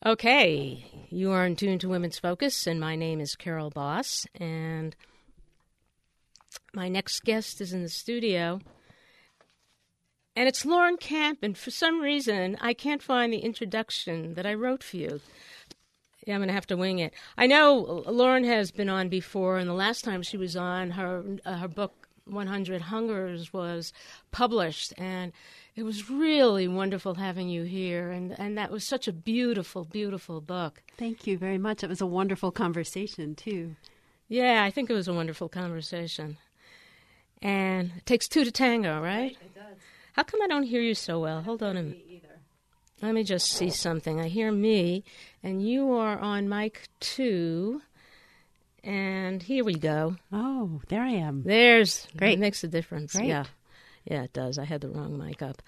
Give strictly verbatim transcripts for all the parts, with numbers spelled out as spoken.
Okay, you are in tune to Women's Focus, and my name is Carol Boss, and my next guest is in the studio, and it's Lauren Camp, and for some reason, I can't find the introduction that I wrote for you. Yeah, I'm going to have to wing it. I know Lauren has been on before, and the last time she was on, her uh, her book, one hundred Hungers, was published, and it was really wonderful having you here, and, and that was such a beautiful, beautiful book. Thank you very much. It was a wonderful conversation, too. Yeah, I think it was a wonderful conversation. And it takes two to tango, right? Right, it does. How come I don't hear you so well? Hold on a minute. Me either. Let me just see something. I hear me, and you are on mic two. And here we go. Oh, there I am. There's Great. It makes a difference. Great. Yeah. Yeah, it does. I had the wrong mic up.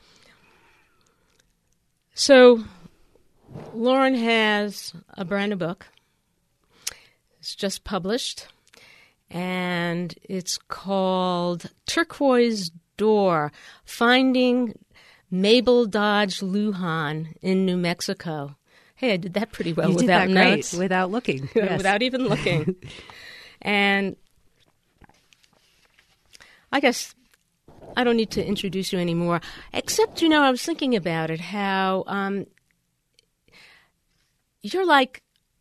So, Lauren has a brand new book. It's just published, and it's called Turquoise Door, Finding Mabel Dodge Lujan in New Mexico. Hey, I did that pretty well you without did that notes. Great, without looking. Yes. Without even looking. And I guess I don't need to introduce you anymore, except, you know, I was thinking about it, how um, you're like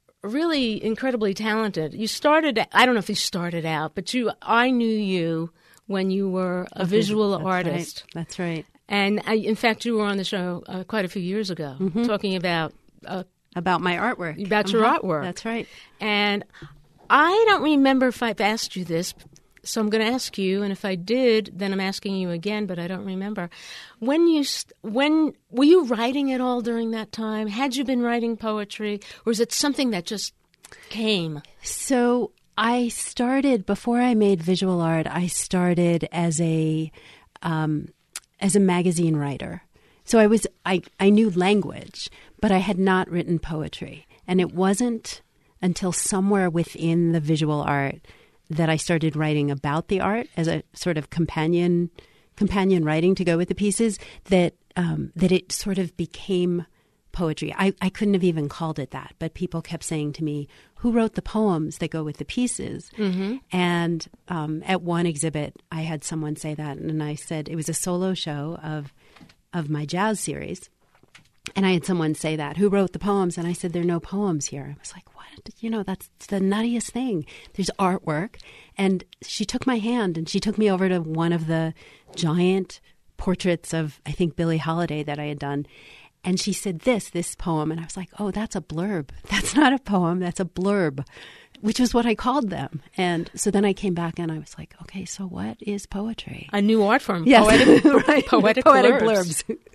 really incredibly talented. You started, I don't know if you started out, but you, I knew you when you were a visual That's artist. Right. That's right. And I, in fact, you were on the show uh, quite a few years ago, mm-hmm. talking about uh, about my artwork. About uh-huh. your artwork. That's right. And I don't remember if I've asked you this, so I'm going to ask you, and if I did, then I'm asking you again, but I don't remember. When you, when were you writing at all during that time? Had you been writing poetry, or is it something that just came? So I started, before I made visual art, I started as a um, as a magazine writer. So I was I, I knew language, but I had not written poetry. And it wasn't until somewhere within the visual art that I started writing about the art as a sort of companion companion writing to go with the pieces, that um, that it sort of became poetry. I, I couldn't have even called it that, but people kept saying to me, who wrote the poems that go with the pieces? Mm-hmm. And um, at one exhibit, I had someone say that, and I said, it was a solo show of of my jazz series. And I had someone say that, who wrote the poems? And I said, there are no poems here. I was like, what? You know, that's the nuttiest thing. There's artwork. And she took my hand and she took me over to one of the giant portraits of, I think, Billie Holiday that I had done. And she said, this, this poem. And I was like, oh, that's a blurb. That's not a poem. That's a blurb, which was what I called them. And so then I came back and I was like, okay, so what is poetry? A new art form. Yes. Poetic, right. poetic, poetic blurbs. blurbs.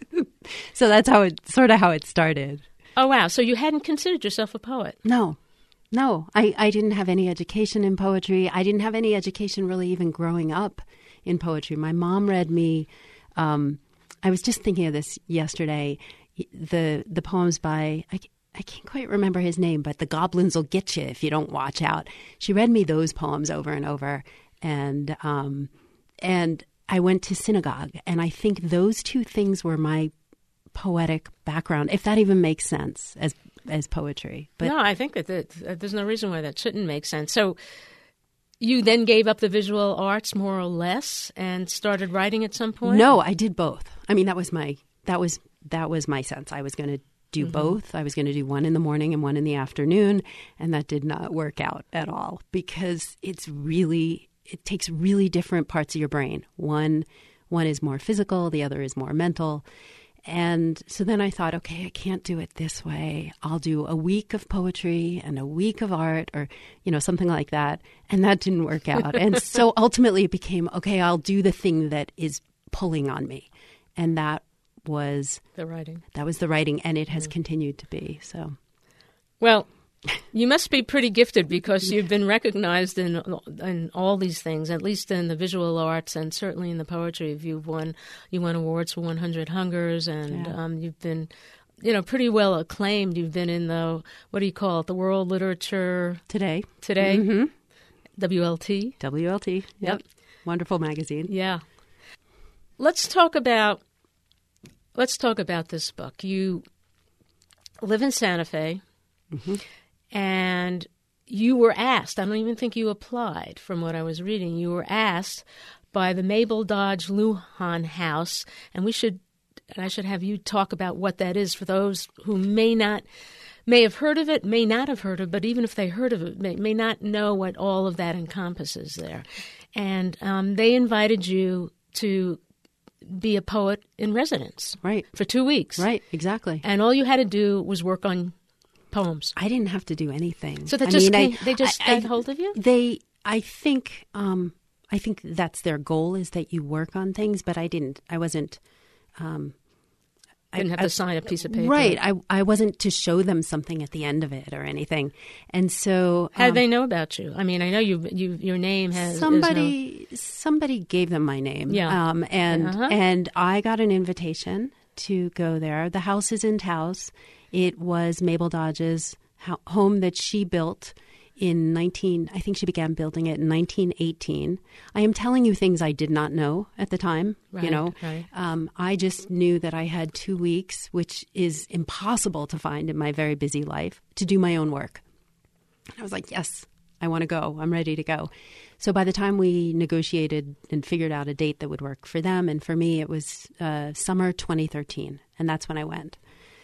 So that's how it, sort of how it started. Oh, wow. So you hadn't considered yourself a poet? No. No. I, I didn't have any education in poetry. I didn't have any education really even growing up in poetry. My mom read me, um, I was just thinking of this yesterday, the the poems by, I, I can't quite remember his name, but The Goblins Will Get You If You Don't Watch Out. She read me those poems over and over. And um, and I went to synagogue. And I think those two things were my poetic background, if that even makes sense as as poetry. But no, I think that, that there's no reason why that shouldn't make sense. So you then gave up the visual arts more or less and started writing at some point? No, I did both. I mean, that was my that was that was my sense. I was going to do mm-hmm. both. I was going to do one in the morning and one in the afternoon, and that did not work out at all because it's really it takes really different parts of your brain. One one is more physical, the other is more mental. And so then I thought, okay, I can't do it this way. I'll do a week of poetry and a week of art or, you know, something like that. And that didn't work out. And so ultimately it became, okay, I'll do the thing that is pulling on me. And that was the writing. That was the writing. And it has mm. continued to be. So, well, you must be pretty gifted because you've been recognized in in all these things, at least in the visual arts and certainly in the poetry. You've won you won awards for one hundred Hungers, and yeah. um, you've been, you know, pretty well acclaimed. You've been in the, what do you call it, the World Literature Today. Today. Mm-hmm. W L T. W L T. Yep. yep. Wonderful magazine. Yeah. Let's talk about let's talk about this book. You live in Santa Fe. Mm-hmm. And you were asked, I don't even think you applied from what I was reading, you were asked by the Mabel Dodge Lujan House, and we should, and I should have you talk about what that is for those who may not, may have heard of it, may not have heard of it, but even if they heard of it, may, may not know what all of that encompasses there. And um, they invited you to be a poet in residence. Right. For two weeks. Right, exactly. And all you had to do was work on poems. I didn't have to do anything. So they I just mean, came, I, they just I, got I, hold of you? They, I think, um, I think that's their goal, is that you work on things, but I didn't, I wasn't, um, Didn't I, have I, to sign a piece of paper. Right. I, I wasn't to show them something at the end of it or anything. And so... How um, do they know about you? I mean, I know you, you your name has... Somebody somebody gave them my name. Yeah. Um, and, Uh-huh. and I got an invitation to go there. The house is in Taos. It was Mabel Dodge's ho- home that she built in nineteen... I think she began building it in nineteen eighteen. I am telling you things I did not know at the time. Right, you know, right. um, I just knew that I had two weeks, which is impossible to find in my very busy life, to do my own work. I was like, yes, I want to go. I'm ready to go. So by the time we negotiated and figured out a date that would work for them and for me, it was uh, summer twenty thirteen. And that's when I went.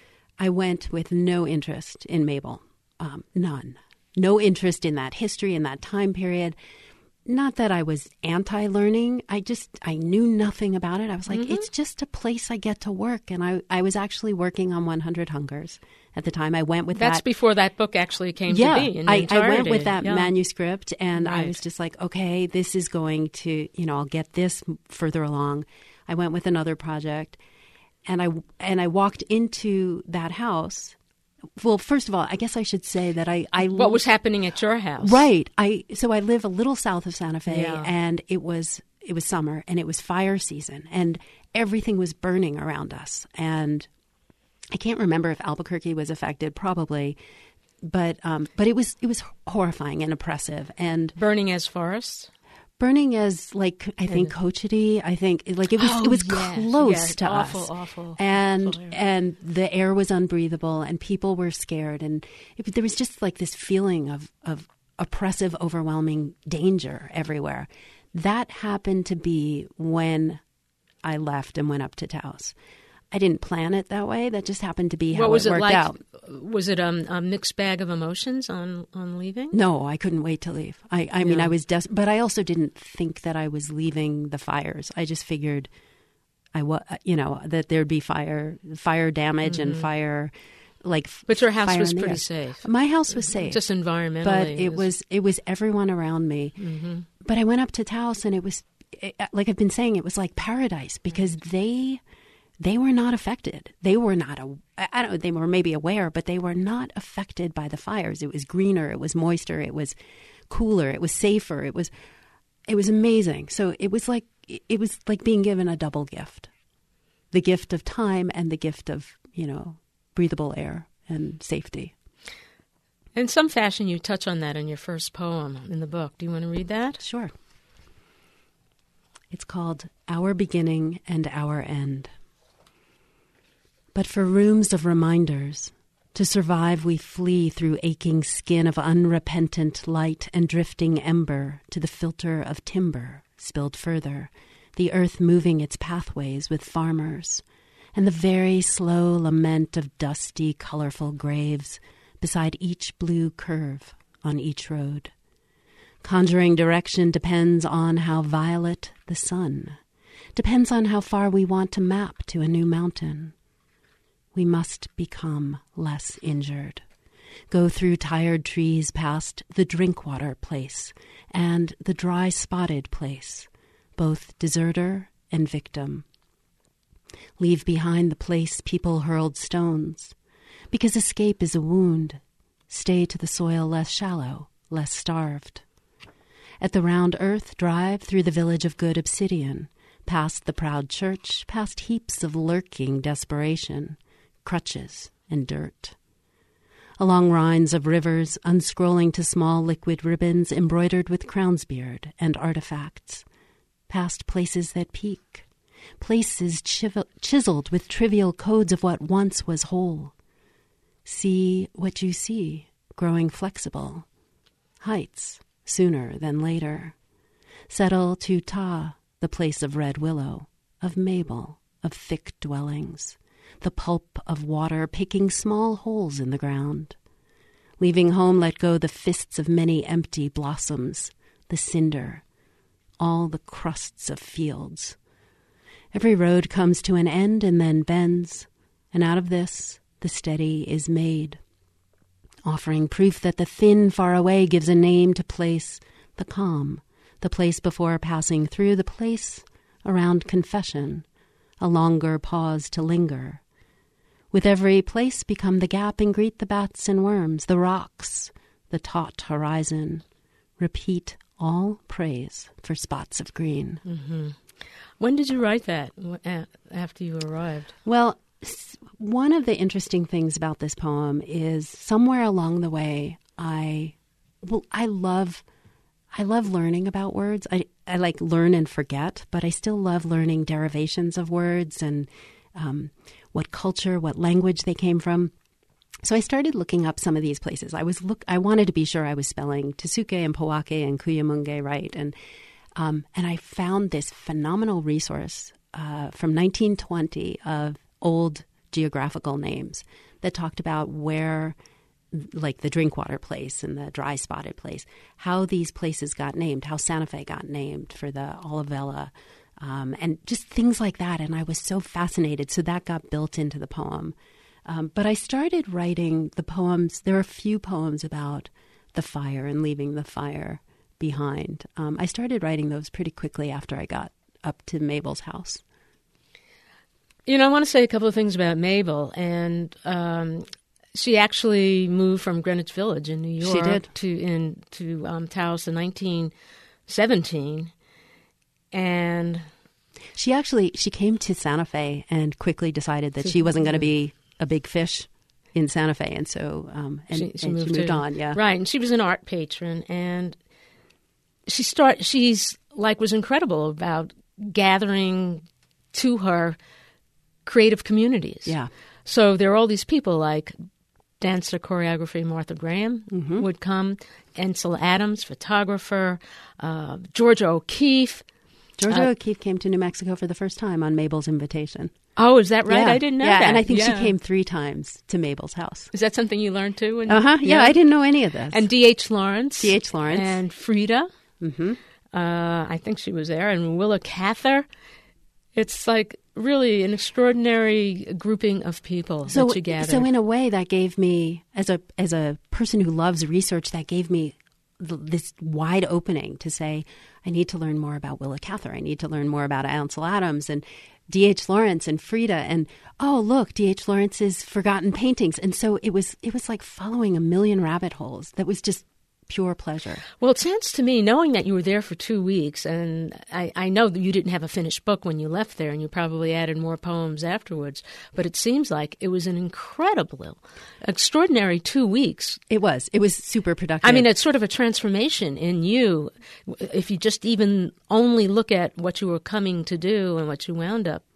I went with no interest in Mabel. Um, none. No interest in that history, in that time period. Not that I was anti-learning. I just, I knew nothing about it. I was like, Mm-hmm. it's just a place I get to work. And I, I was actually working on one hundred Hungers at the time. I went with That's that. before that book actually came yeah, to be in I, I entirety. went with that Yeah. manuscript, and Right. I was just like, okay, this is going to, you know, I'll get this further along. I went with another project, and I and I walked into that house. Well, first of all, I guess I should say that I, I What was happening at your house? right. I so I live a little south of Santa Fe, Yeah. and it was it was summer, and it was fire season, and everything was burning around us. And I can't remember if Albuquerque was affected, probably, but um, but it was it was horrifying and oppressive, and Burning as forests? burning as like I think Cochiti. I think like it was Oh, it was yes, close yes. to Awful, us, awful, and awful air. and the air was unbreathable, and people were scared, and it, there was just like this feeling of of oppressive, overwhelming danger everywhere. That happened to be when I left and went up to Taos. I didn't plan it that way. That just happened to be how What was it it worked like? out. Was it um, a mixed bag of emotions on, on leaving? No, I couldn't wait to leave. I, I mean, Yeah. I was des- but I also didn't think that I was leaving the fires. I just figured I wa- you know, that there'd be fire, fire damage and fire, like. But your house fire was in the pretty air. safe. My house was safe, Just environmentally. but it was it was everyone around me. Mm-hmm. But I went up to Taos, and it was it, like I've been saying, it was like paradise because they. They were not affected. They were not, a, I don't know, they were maybe aware, but they were not affected by the fires. It was greener, it was moister, it was cooler, it was safer, it was, it was amazing. So it was like, it was like being given a double gift, the gift of time and the gift of, you know, breathable air and safety. In some fashion, you touch on that in your first poem in the book. Do you want to read that? Sure. It's called Our Beginning and Our End. But for rooms of reminders, to survive we flee through aching skin of unrepentant light and drifting ember to the filter of timber spilled further, the earth moving its pathways with farmers, and the very slow lament of dusty, colorful graves beside each blue curve on each road. Conjuring direction depends on how violet the sun, depends on how far we want to map to a new mountain. We must become less injured. Go through tired trees past the drinkwater place and the dry spotted place, both deserter and victim. Leave behind the place people hurled stones, because escape is a wound. Stay to the soil less shallow, less starved. At the round earth, drive through the village of good obsidian, past the proud church, past heaps of lurking desperation, crutches and dirt. Along rinds of rivers, unscrolling to small liquid ribbons embroidered with crownsbeard and artifacts, past places that peak, places chiv- chiseled with trivial codes of what once was whole. See what you see, growing flexible. Heights, sooner than later. Settle to Ta, the place of red willow, of Mabel, of thick dwellings. The pulp of water picking small holes in the ground. Leaving home, let go the fists of many empty blossoms, the cinder, all the crusts of fields. Every road comes to an end and then bends, and out of this the steady is made, offering proof that the thin far away gives a name to place, the calm, the place before passing through, the place around confession, a longer pause to linger. With every place become the gap and greet the bats and worms, the rocks, the taut horizon. Repeat all praise for spots of green. Mm-hmm. When did you write that, after you arrived? Well, one of the interesting things about this poem is somewhere along the way, I, well, I love, I love learning about words. I, I like learn and forget, but I still love learning derivations of words and um, what culture, what language they came from. So I started looking up some of these places. I was look. I wanted to be sure I was spelling Tesuque and Poake and Cuyamungue right, and um, and I found this phenomenal resource uh, from nineteen twenty of old geographical names that talked about where, like the Drinkwater place and the Dry Spotted place, how these places got named, how Santa Fe got named for the Olivella, um, and just things like that. And I was so fascinated. So that got built into the poem. Um, but I started writing the poems. There are a few poems about the fire and leaving the fire behind. Um, I started writing those pretty quickly after I got up to Mabel's house. You know, I want to say a couple of things about Mabel. And um, she actually moved from Greenwich Village in New York she did. to in to um, Taos in nineteen seventeen, and she actually she came to Santa Fe and quickly decided that she wasn't going to be a big fish in Santa Fe, and so um, and, she, she and moved, she moved to, on. Yeah, right. And she was an art patron, and she start. She's like was incredible about gathering to her creative communities. Yeah. So there are all these people like dancer choreography Martha Graham mm-hmm. would come, Ansel Adams, photographer, uh, Georgia O'Keeffe. Georgia uh, O'Keeffe came to New Mexico for the first time on Mabel's invitation. Oh, is that right? Yeah. I didn't know yeah, that. and I think yeah. she came three times to Mabel's house. Is that something you learned too? Uh huh. Yeah, yeah, I didn't know any of this. And D H Lawrence. D H Lawrence. And Frida. Mm-hmm. Uh, I think she was there. And Willa Cather. It's like really an extraordinary grouping of people so, that you gathered. So in a way, that gave me, as a as a person who loves research, that gave me th- this wide opening to say, I need to learn more about Willa Cather. I need to learn more about Ansel Adams and D H Lawrence and Frida, and oh look, D H Lawrence's forgotten paintings. And so it was it was like following a million rabbit holes. That was just pure pleasure. Well, it sounds to me, knowing that you were there for two weeks, and I, I know that you didn't have a finished book when you left there, and you probably added more poems afterwards, but it seems like it was an incredible, extraordinary two weeks. It was. It was super productive. I mean, it's sort of a transformation in you, if you just even only look at what you were coming to do and what you wound up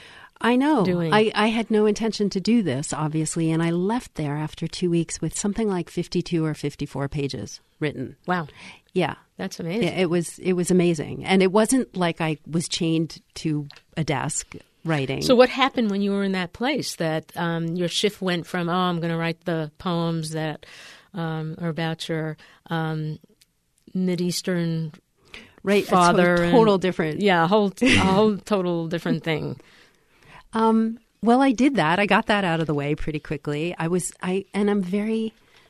I know. doing. I, I had no intention to do this, obviously, and I left there after two weeks with something like fifty-two or fifty-four pages written. Wow. Yeah. That's amazing. It, it was it was amazing. And it wasn't like I was chained to a desk writing. So what happened when you were in that place that um, your shift went from, oh, I'm going to write the poems that um, are about your um, Mideastern right, father. A total and, different. Yeah, a whole, a whole total different thing. Um, well, I did that. I got that out of the way pretty quickly. I was, I, and I'm very,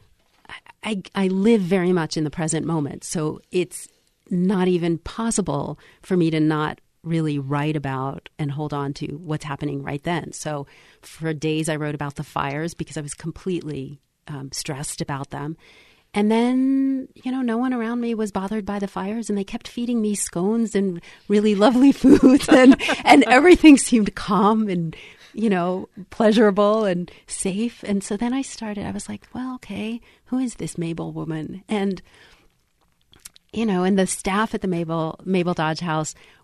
I, I live very much in the present moment. So it's not even possible for me to not really write about and hold on to what's happening right then. So for days I wrote about the fires because I was completely um, stressed about them. And then, you know, no one around me was bothered by the fires, and they kept feeding me scones and really lovely foods, and, and everything seemed calm and, you know, pleasurable and safe. And so then I started, I was like, well, okay, who is this Mabel woman? And, you know, and the staff at the Mabel, Mabel Dodge House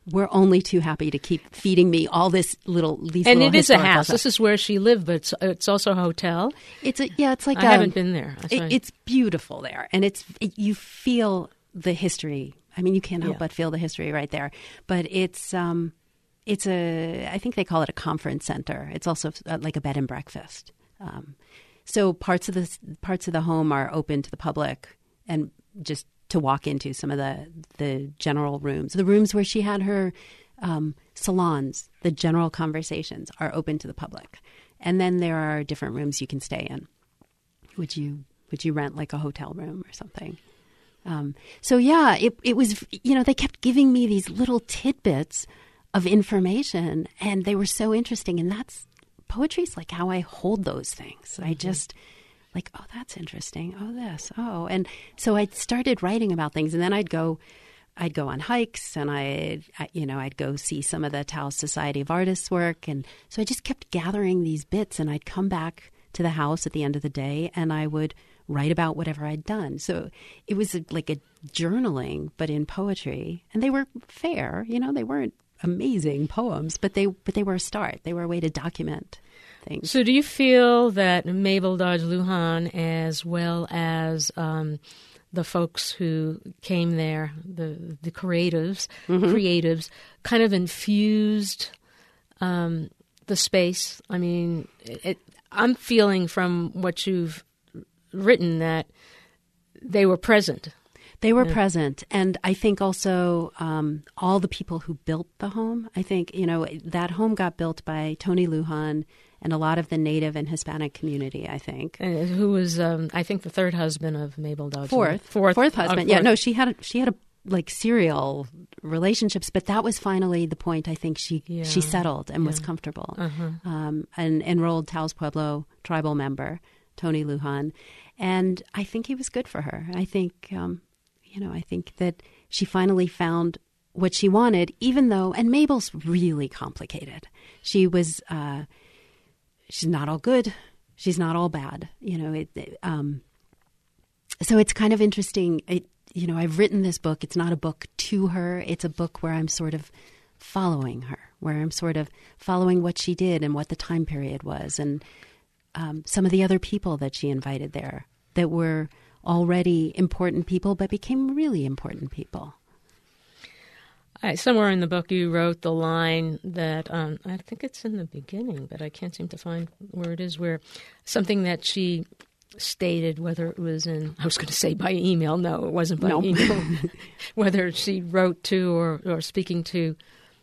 were only too happy to keep feeding me all this little these and little it is a historical house. stuff. This is where she lived, but it's, it's also a hotel. It's a yeah. It's like I a, haven't been there. That's It, why- it's beautiful there, and it's it, you feel the history. I mean, you can't help Yeah. but feel the history right there. But it's um, it's a I think they call it a conference center. It's also uh, like a bed and breakfast. Um, so parts of the parts of the home are open to the public, and just to walk into some of the the general rooms, the rooms where she had her um, salons, the general conversations are open to the public, and then there are different rooms you can stay in, which you which you rent like a hotel room or something. Um, so yeah, it it was you know they kept giving me these little tidbits of information, and they were so interesting, and that's poetry's like how I hold those things. Mm-hmm. I just. Like, oh, that's interesting. Oh, this. Oh, and so I started writing about things, and then I'd go, I'd go on hikes, and I'd, I, you know, I'd go see some of the Taos Society of Artists work, and so I just kept gathering these bits, and I'd come back to the house at the end of the day, and I would write about whatever I'd done. So it was a, like a journaling, but in poetry, and they were fair. You know, they weren't amazing poems, but they but they were a start. They were a way to document things. So do you feel that Mabel Dodge Lujan, as well as um, the folks who came there, the the creatives, mm-hmm. creatives, kind of infused um, the space? I mean, it, I'm feeling from what you've written that they were present. They were Yeah. present. And I think also um, all the people who built the home, I think, you know, that home got built by Tony Lujan and a lot of the Native and Hispanic community, I think. And who was, um, I think, the third husband of Mabel Dodge. Fourth. Fourth. Fourth uh, husband. fourth. Yeah, no, she had a, she had a like serial relationships, but that was finally the point I think she Yeah. she settled and was Yeah. comfortable. Uh-huh. Um, an enrolled Taos Pueblo tribal member, Tony Lujan. And I think he was good for her. I think, um, you know, I think that she finally found what she wanted, even though, and Mabel's really complicated. She was, uh, she's not all good. She's not all bad. You know, it, it, um, so it's kind of interesting. It, you know, I've written this book. It's not a book to her. It's a book where I'm sort of following her, where I'm sort of following what she did and what the time period was, and um, some of the other people that she invited there that were already important people, but became really important people. I, somewhere in the book you wrote the line that, um, I think it's in the beginning, but I can't seem to find where it is, where something that she stated, whether it was in, I was going to say by email, no, it wasn't by Nope. email, whether she wrote to or, or speaking to.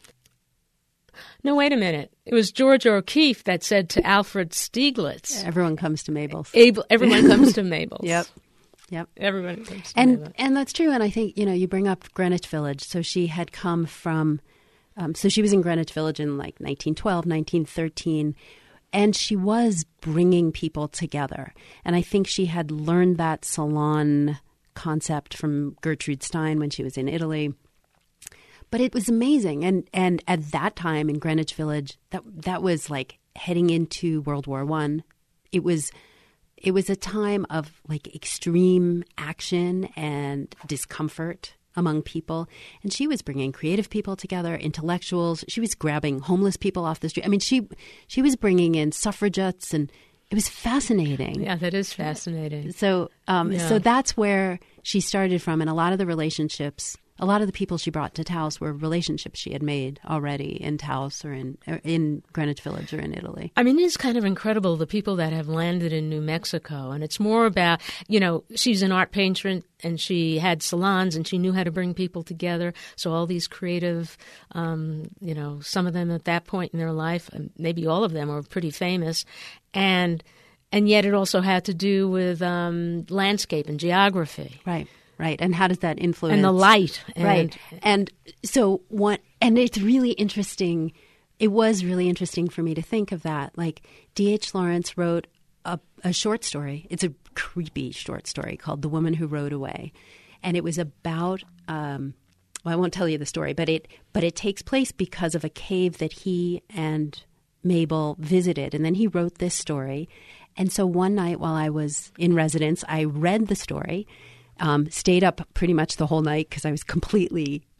No, wait a minute. It was George O'Keeffe that said to Alfred Stieglitz, Everyone comes to Mabel's. Able, everyone comes to Mabel's. Yep. Yep. Everyone comes to And Mabel's. and that's true. And I think, you know, you bring up Greenwich Village. So she had come from, um, so she was in Greenwich Village in like nineteen twelve, nineteen thirteen. And she was bringing people together. And I think she had learned that salon concept from Gertrude Stein when she was in Italy. But it was amazing. And and at that time in Greenwich Village, that that was like heading into World War One. It was it was a time of like extreme action and discomfort among people. And she was bringing creative people together, intellectuals. She was grabbing homeless people off the street. I mean, she she was bringing in suffragettes, and it was fascinating. Yeah, that is fascinating. So um, Yeah. so that's where she started from. And a lot of the relationships, a lot of the people she brought to Taos were relationships she had made already in Taos or in or in Greenwich Village or in Italy. I mean, it is kind of incredible, the people that have landed in New Mexico. And it's more about, you know, she's an art patron and she had salons and she knew how to bring people together. So all these creative, um, you know, some of them at that point in their life, and maybe all of them, were pretty famous. And and yet it also had to do with um, landscape and geography. Right, right. And how does that influence? And the light. And, Right. And so what, and it's really interesting. It was really interesting for me to think of that. Like D H Lawrence wrote a, a short story. It's a creepy short story called The Woman Who Rode Away. And it was about, um, well, I won't tell you the story, but it, but it takes place because of a cave that he and Mabel visited. And then he wrote this story. And so one night while I was in residence, I read the story. Um, stayed up pretty much the whole night because I was completely,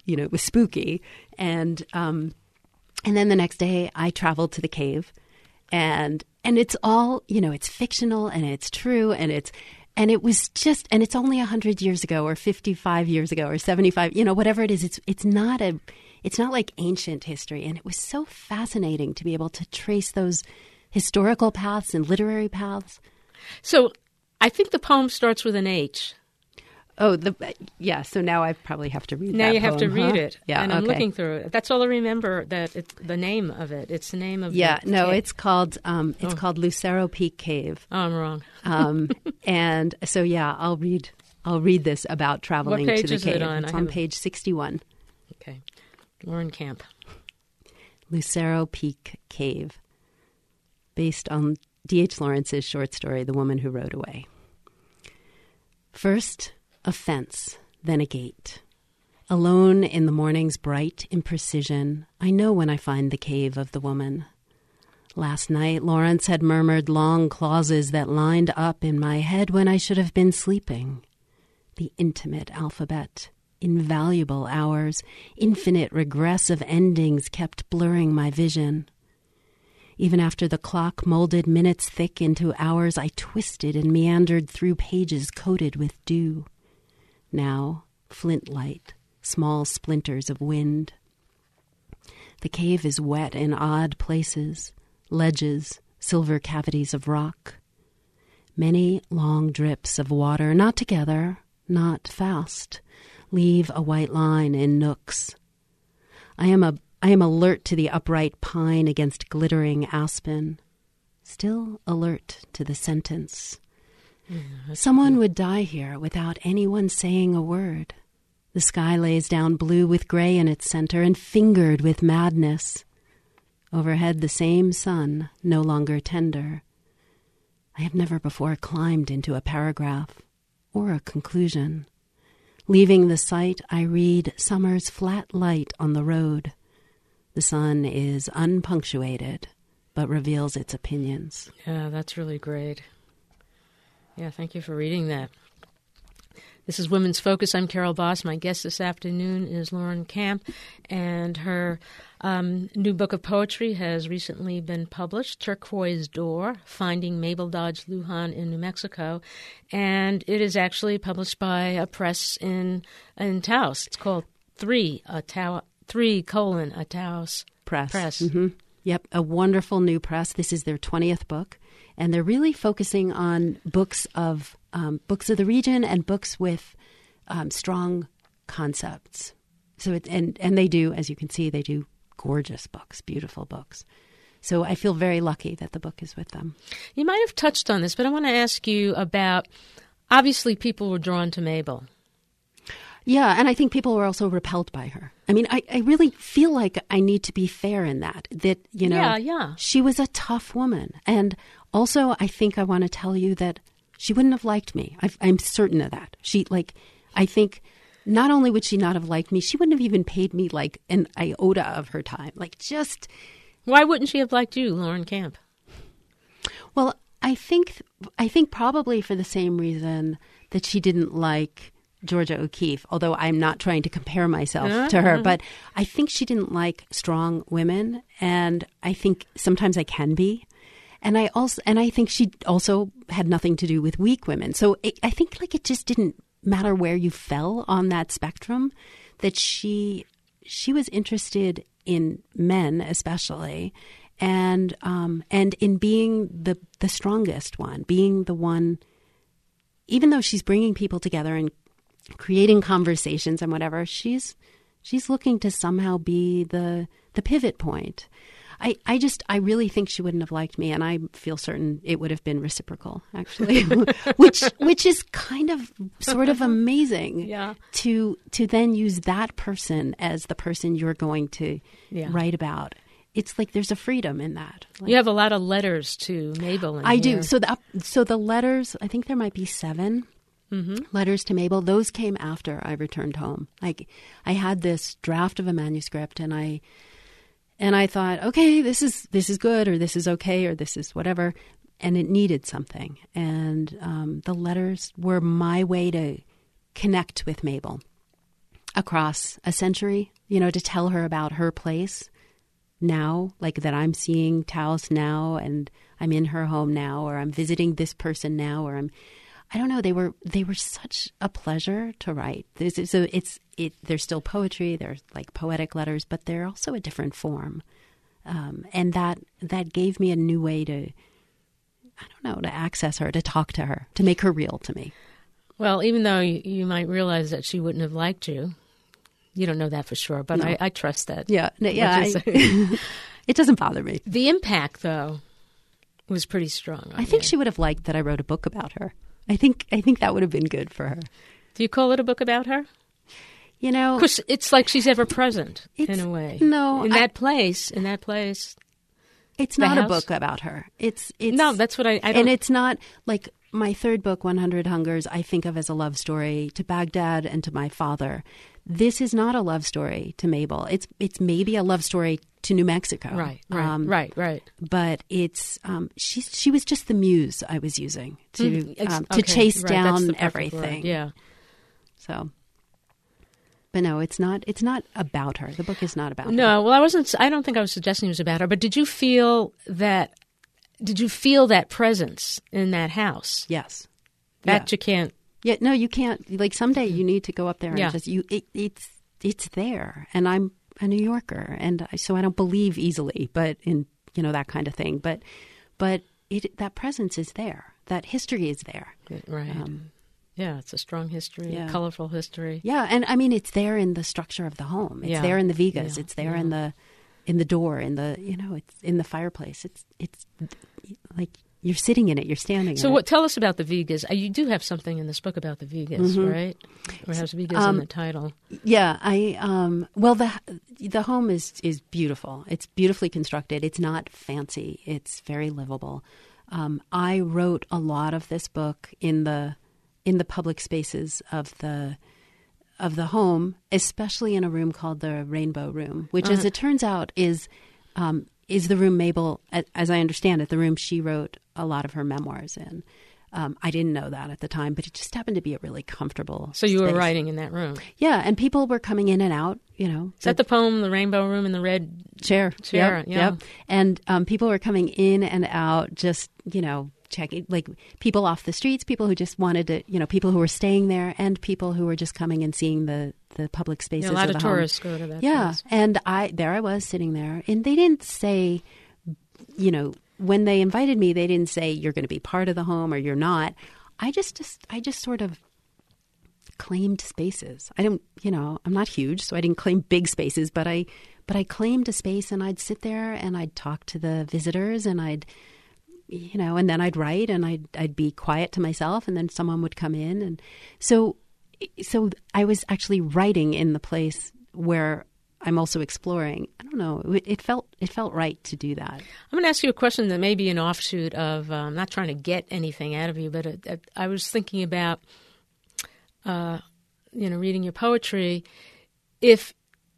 you know, it was spooky. And um, and then the next day I traveled to the cave, and and it's all, you know, it's fictional and it's true, and it's and it was just, and it's only one hundred years ago or fifty-five years ago or seventy-five, you know, whatever it is. It's it's not a it's not like ancient history. And it was so fascinating to be able to trace those historical paths and literary paths. So I think the poem starts with an H. Oh, the yeah. So now I probably have to read. Now that you have poem, to read huh? it. Yeah, and I'm okay. looking through it. That's all I remember. That it's the name of it. It's the name of Yeah. the No, cave. it's called um, it's Oh. called Lucero Peak Cave. Oh, I'm wrong. Um, and so yeah, I'll read I'll read this about traveling What to page the is cave. it on? It's I on haven't- page sixty-one. Okay, Lauren Camp. Lucero Peak Cave, based on D H Lawrence's short story, The Woman Who Rode Away. First, a fence, then a gate. Alone in the morning's bright imprecision, I know when I find the cave of the woman. Last night, Lawrence had murmured long clauses that lined up in my head when I should have been sleeping. The intimate alphabet, invaluable hours, infinite regressive endings kept blurring my vision. Even after the clock molded minutes thick into hours, I twisted and meandered through pages coated with dew. Now, flint light, small splinters of wind. The cave is wet in odd places, ledges, silver cavities of rock. Many long drips of water, not together, not fast, leave a white line in nooks. I am a I am alert to the upright pine against glittering aspen, still alert to the sentence. Yeah, Someone would die here without anyone saying a word. The sky lays down blue with gray in its center and fingered with madness. Overhead the same sun, no longer tender. I have never before climbed into a paragraph or a conclusion. Leaving the site, I read summer's flat light on the road. The sun is unpunctuated, but reveals its opinions. Yeah, that's really great. Yeah, thank you for reading that. This is Women's Focus. I'm Carol Boss. My guest this afternoon is Lauren Camp, and her um, new book of poetry has recently been published, Turquoise Door, Finding Mabel Dodge Lujan in New Mexico, and it is actually published by a press in in Taos. It's called Three, a Tao, Three colon a Taos Press. Press. Mm-hmm. Yep, a wonderful new press. This is their twentieth book, and they're really focusing on books of um, books of the region and books with um, strong concepts. So it, and and they do, as you can see, they do gorgeous books, beautiful books. So I feel very lucky that the book is with them. You might have touched on this, but I want to ask you about, obviously people were drawn to Mabel. Yeah, and I think people were also repelled by her. I mean, I, I really feel like I need to be fair in that, that, you know, Yeah, yeah. she was a tough woman. And also, I think I want to tell you that she wouldn't have liked me. I've, I'm certain of that. She, like, I think not only would she not have liked me, she wouldn't have even paid me, like, an iota of her time. Like, just... Why wouldn't she have liked you, Lauren Camp? Well, I think I think probably for the same reason that she didn't like Georgia O'Keeffe, although I'm not trying to compare myself Uh-huh. to her, but I think she didn't like strong women, and I think sometimes I can be. And I also and I think she also had nothing to do with weak women. So it, I think like it just didn't matter where you fell on that spectrum, that she she was interested in men especially, and um, and in being the the strongest one, being the one, even though she's bringing people together and creating conversations and whatever, she's she's looking to somehow be the the pivot point. I, I just, I really think she wouldn't have liked me, and I feel certain it would have been reciprocal, actually, which which is kind of sort of amazing. Yeah. To to then use that person as the person you're going to Yeah. write about. It's like there's a freedom in that. Like, You have a lot of letters to Mabel in I here. do. So the so the letters, I think there might be seven Mm-hmm. letters to Mabel. Those came after I returned home. Like I had this draft of a manuscript, and I. And I thought, okay, this is this is good, or this is okay, or this is whatever. And it needed something. And um, the letters were my way to connect with Mabel. across a century, you know, to tell her about her place now, like that I'm seeing Taos now and I'm in her home now, or I'm visiting this person now, or I'm, I don't know, they were, they were such a pleasure to write. This is a, it's, it, they're still poetry, they're like poetic letters, but they're also a different form. Um, and that, that gave me a new way to, I don't know, to access her, to talk to her, to make her real to me. Well, even though you, you might realize that she wouldn't have liked you, you don't know that for sure, but No. I, I trust that. Yeah, no, yeah, I, it doesn't bother me. The impact, though, was pretty strong. I think you. She would have liked that I wrote a book about her. I think I think that would have been good for her. Do you call it a book about her? You know, because it's like she's ever present in a way. No, in I, that place, in that place. It's not house? a book about her. It's it's no, that's what I. I don't, and it's not like my third book, one hundred Hungers. I think of as a love story to Baghdad and to my father. This is not a love story to Mabel. It's it's maybe a love story to New Mexico. Right, right, um, right, right. But it's um, she she was just the muse I was using to mm, um, okay, to chase right, down everything. Word. Yeah. So, but no, it's not. It's not about her. The book is not about no, her. No, well, I wasn't. I don't think I was suggesting it was about her. But did you feel that? Did you feel that presence in that house? Yes. That yeah. you can't. Yeah, no, you can't. Like someday you need to go up there and yeah. just you. It, it's it's there, and I'm a New Yorker, and I, so I don't believe easily, but in you know that kind of thing. But but it that presence is there. That history is there. Right. Um, yeah, it's a strong history, yeah. a colorful history. Yeah, and I mean it's there in the structure of the home. It's yeah. there in the vigas. Yeah. It's there yeah. in the in the door. In the you know it's in the fireplace. It's it's like. You're sitting in it. You're standing so in what, it. So tell us about the Vigas. Uh, you do have something in this book about the Vigas, mm-hmm. right? Or has Vigas um, in the title. Yeah. I um, Well, the the home is, is beautiful. It's beautifully constructed. It's not fancy. It's very livable. Um, I wrote a lot of this book in the in the public spaces of the of the home, especially in a room called the Rainbow Room, which, uh-huh. as it turns out, is um, is the room Mabel, as I understand it, the room she wrote a lot of her memoirs in. Um, I didn't know that at the time, but it just happened to be a really comfortable So you space. were writing in that room? Yeah, and people were coming in and out, you know. Is that the poem, The Rainbow Room in the Red Chair? Chair, yep, yeah. Yep. And um, people were coming in and out, just, you know, checking, like people off the streets, people who just wanted to, you know, people who were staying there, and people who were just coming and seeing the, the public spaces yeah, a lot of of the tourists home. go to that Yeah, place. and I there I was sitting there, and they didn't say, you know, when they invited me, they didn't say you're going to be part of the home or you're not. I just, just I just sort of claimed spaces. I don't, you know, I'm not huge, so I didn't claim big spaces, but I but I claimed a space, and I'd sit there and I'd talk to the visitors, and I'd, you know, and then I'd write, and I'd I'd be quiet to myself, and then someone would come in, and so so I was actually writing in the place where I'm also exploring. I don't know. It, it felt it felt right to do that. I'm going to ask you a question that may be an offshoot of. Uh, I'm not trying to get anything out of you, but it, it, I was thinking about, uh, you know, reading your poetry. If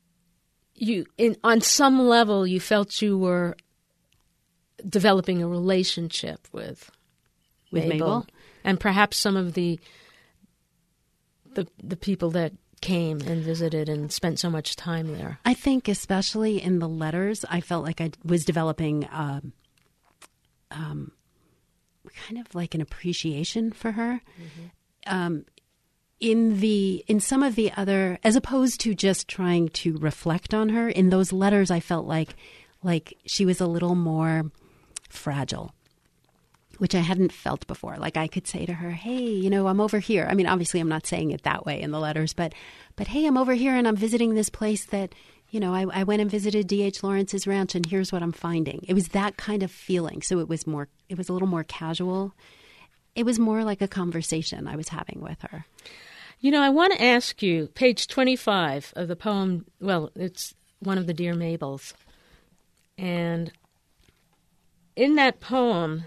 you, in on some level, you felt you were developing a relationship with With Mabel, Mabel? and perhaps some of the the the people that came and visited and spent so much time there. I think especially in the letters, I felt like I was developing um, um, kind of like an appreciation for her. Mm-hmm. Um, in the in some of the other, as opposed to just trying to reflect on her, in those letters, I felt like like she was a little more fragile, which I hadn't felt before. Like I could say to her, hey, you know, I'm over here. I mean, obviously I'm not saying it that way in the letters, but, but hey, I'm over here and I'm visiting this place that, you know, I, I went and visited D H Lawrence's ranch, and here's what I'm finding. It was that kind of feeling. So it was more, it was a little more casual. It was more like a conversation I was having with her. You know, I want to ask you, page twenty-five of the poem, well, it's one of the Dear Mabels. And in that poem,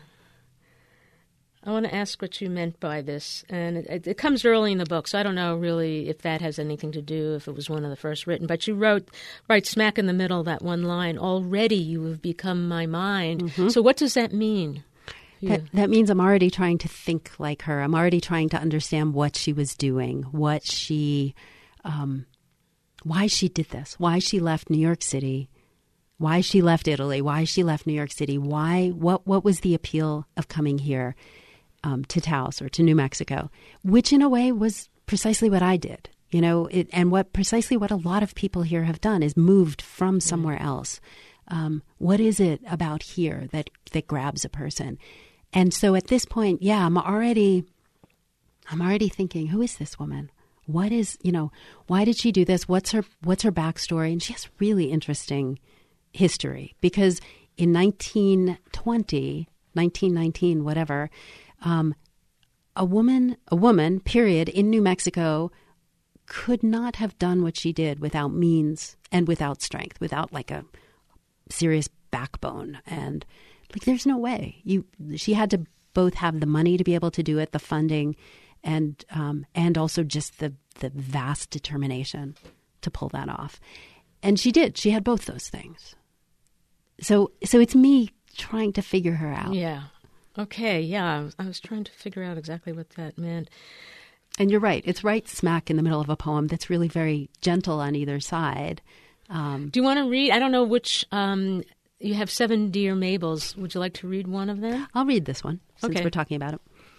I want to ask what you meant by this. And it, it comes early in the book, so I don't know really if that has anything to do, if it was one of the first written. But you wrote, right smack in the middle, that one line, already you have become my mind. Mm-hmm. So what does that mean? That, that means I'm already trying to think like her. I'm already trying to understand what she was doing, what she, um, why she did this, why she left New York City, why she left Italy, why she left New York City, why, what, what was the appeal of coming here um, to Taos or to New Mexico, which in a way was precisely what I did, you know, it, and what precisely what a lot of people here have done is moved from somewhere else. Um, what is it about here that, that grabs a person? And so at this point, yeah, I'm already, I'm already thinking, who is this woman? What is, you know, why did she do this? What's her, what's her backstory? And she has really interesting history because in nineteen twenty, nineteen nineteen, whatever, um, a woman, a woman, period, in New Mexico could not have done what she did without means and without strength, without like a serious backbone. And like, there's no way. You, she had to both have the money to be able to do it, the funding, and um, and also just the, the vast determination to pull that off. And she did. She had both those things. So so it's me trying to figure her out. Yeah. Okay. Yeah. I was, I was trying to figure out exactly what that meant. And you're right. It's right smack in the middle of a poem that's really very gentle on either side. Um, Do you want to read? I don't know which. Um, you have seven Dear Mabels. Would you like to read one of them? I'll read this one since Okay. we're talking about it.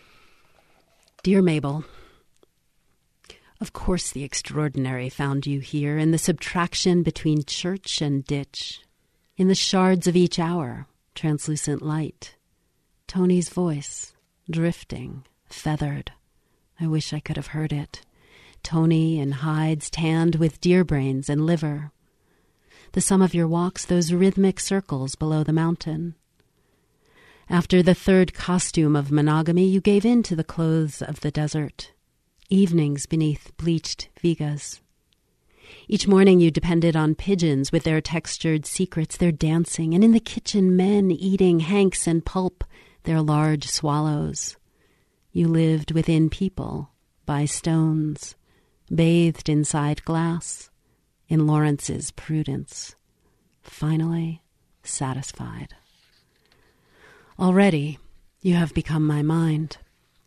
Dear Mabel, of course the extraordinary found you here in the subtraction between church and ditch, in the shards of each hour, translucent light, Tony's voice, drifting, feathered. I wish I could have heard it. Tony in hides tanned with deer brains and liver. The sum of your walks, those rhythmic circles below the mountain. After the third costume of monogamy, you gave in to the clothes of the desert. Evenings beneath bleached vigas. Each morning you depended on pigeons with their textured secrets, their dancing, and in the kitchen men eating hanks and pulp, their large swallows. You lived within people, by stones, bathed inside glass, in Lawrence's prudence, finally satisfied. Already you have become my mind.